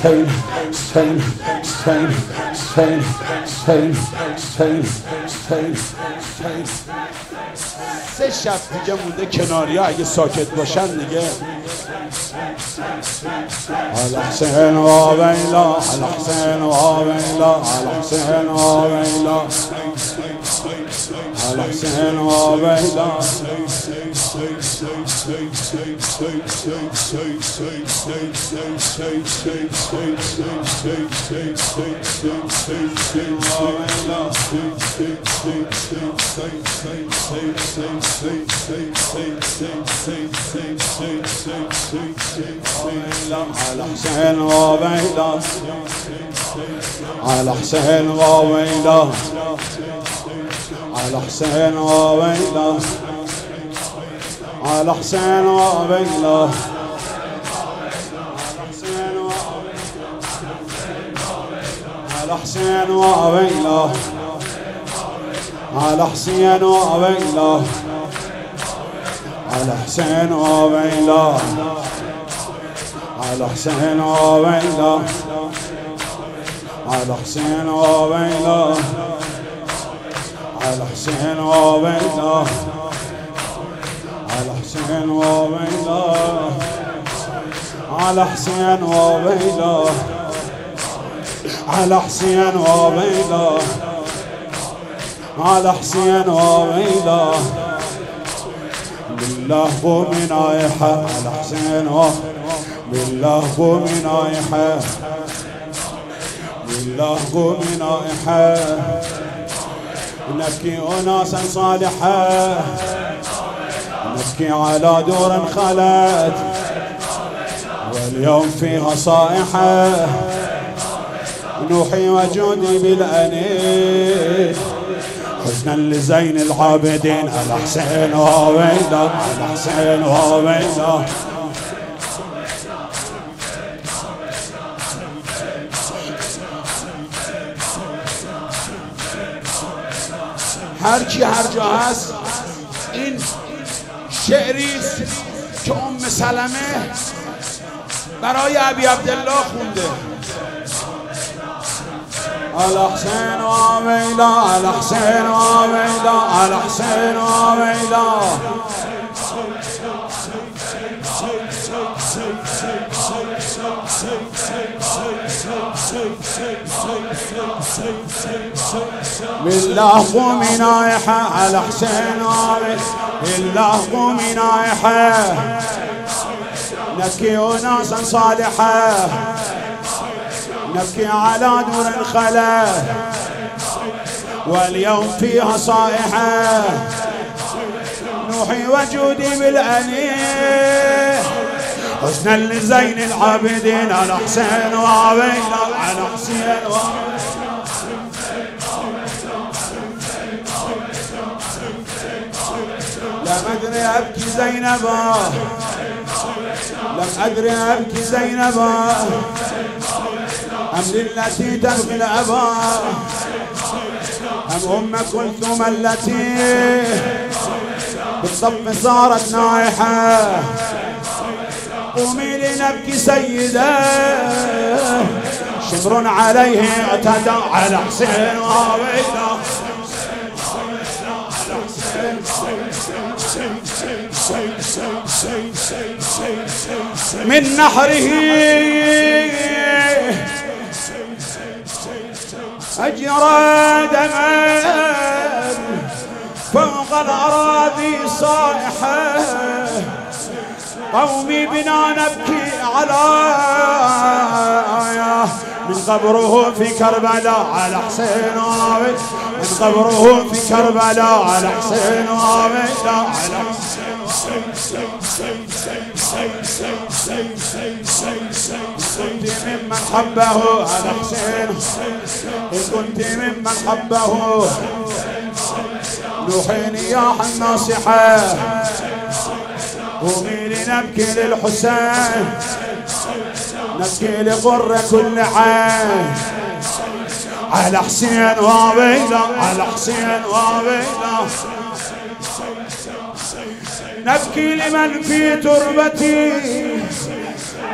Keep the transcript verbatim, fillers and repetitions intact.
Spain, Spain, Spain, Spain, Spain, Spain, Spain, Spain. سه شب دیگه مونده کناری ها اگه ساکت باشن دیگه. الحسین و ویلا، الحسین و ویلا، الحسین و ویلا، الحسین و ویلا. الحسين وويلا، الحسين وويلا، الحسين وويلا، الحسين وويلا، الحسين وويلا، الحسين وويلا، الحسين وويلا، الحسين وويلا، الحسين وويلا، الحسين وويلا، الحسين وويلا، الحسين وويلا، الحسين وويلا، الحسين وويلا. بالله قومي نايحة الحسين بالله قومي نايحة، بالله قومي نايحة. نبكي أناسا صالحة، نبكي على دور خلت واليوم فيها صائحة. نوحي وجودي بالأنين حزنا لزين العابدين. الحسين وويلا، الحسين وويلا. هر کی هر جا هست این شعریست که ام سلمه برای ابی عبدالله خونده. الحسين وويلا، الحسين وويلا، الحسين وويلا. بالله قومي نايحة الحسين وويلا، بالله قومي نايحة. نبكي أناسا صالحة، نبكي على دور الخلا واليوم فيها صائحة. نوحي وجودي بالأنين حزنا لزين العابدين. على حسين وويلا، على حسين وويلا. لم أدري أبكي زينبا، لم أدري أبكي زينبا أم للتي تبغي الأبا، أم أم كلثوم التي بالصف صارت نايحة. قومي لنبكي سيدة شمر عليه اعتدى. على حسين وويلا، من نحره أجرى دما فوق الأراضي صائحة. قومي بنا نبكي على من قبره في كربلاء. على حسين وويلا، من قبره في كربلاء. على حسين وويلا، على كنت ممن حبه. على حسين كنت ممن حبه. نوحي نياح الناصحة. قومي لنبكي للحسين، نبكي لقر كل عين. على حسين وويلا، على حسين وويلا. نبكي لمن في تربتي